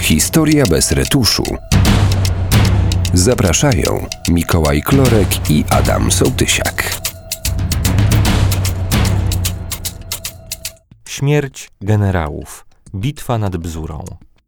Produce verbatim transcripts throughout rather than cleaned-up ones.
Historia bez retuszu. Zapraszają Mikołaj Klorek i Adam Sołtysiak. Śmierć generałów. Bitwa nad Bzurą.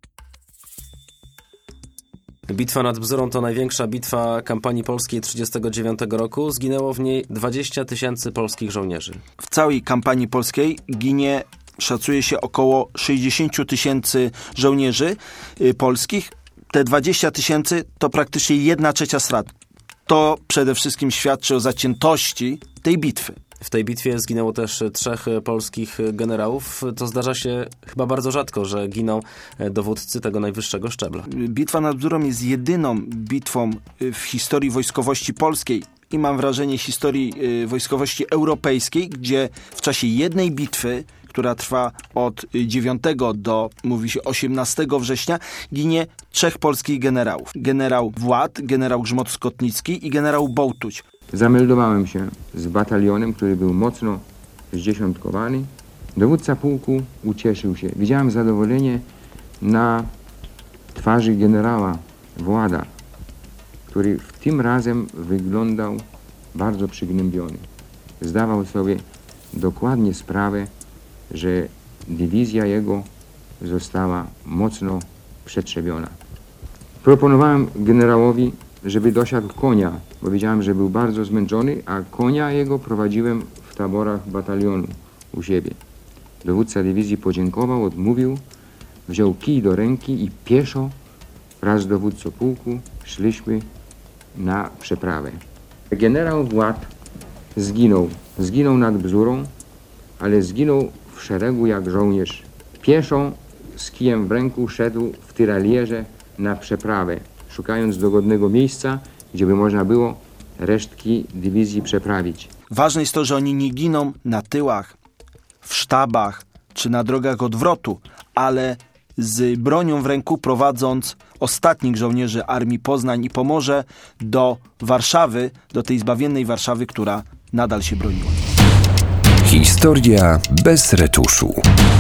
Bitwa nad Bzurą to największa bitwa kampanii polskiej trzydziestego dziewiątego roku. Zginęło w niej dwadzieścia tysięcy polskich żołnierzy. W całej kampanii polskiej ginie, szacuje się, około sześćdziesiąt tysięcy żołnierzy y, polskich. Te dwadzieścia tysięcy to praktycznie jedna trzecia strat. To przede wszystkim świadczy o zaciętości tej bitwy. W tej bitwie zginęło też trzech polskich generałów. To zdarza się chyba bardzo rzadko, że giną dowódcy tego najwyższego szczebla. Bitwa nad Bzurą jest jedyną bitwą w historii wojskowości polskiej i mam wrażenie historii wojskowości europejskiej, gdzie w czasie jednej bitwy, która trwa od dziewiątego do, mówi się, osiemnastego września, ginie trzech polskich generałów. Generał Wład, generał Grzmot-Skotnicki i generał Bołtuć. Zameldowałem się z batalionem, który był mocno zdziesiątkowany. Dowódca pułku ucieszył się. Widziałem zadowolenie na twarzy generała Włada, który w tym razem wyglądał bardzo przygnębiony. Zdawał sobie dokładnie sprawę, że dywizja jego została mocno przetrzebiona. Proponowałem generałowi, żeby dosiadł konia, bo wiedziałem, że był bardzo zmęczony, a konia jego prowadziłem w taborach batalionu u siebie. Dowódca dywizji podziękował, odmówił, wziął kij do ręki i pieszo wraz z dowódcą pułku szliśmy na przeprawę. Generał Wład zginął. Zginął nad Bzurą, ale zginął w szeregu jak żołnierz. Pieszo z kijem w ręku szedł w tyralierze na przeprawę, szukając dogodnego miejsca, gdzie by można było resztki dywizji przeprawić. Ważne jest to, że oni nie giną na tyłach, w sztabach czy na drogach odwrotu, ale z bronią w ręku, prowadząc ostatnich żołnierzy Armii Poznań i Pomorze do Warszawy, do tej zbawiennej Warszawy, która nadal się broniła. Historia bez retuszu.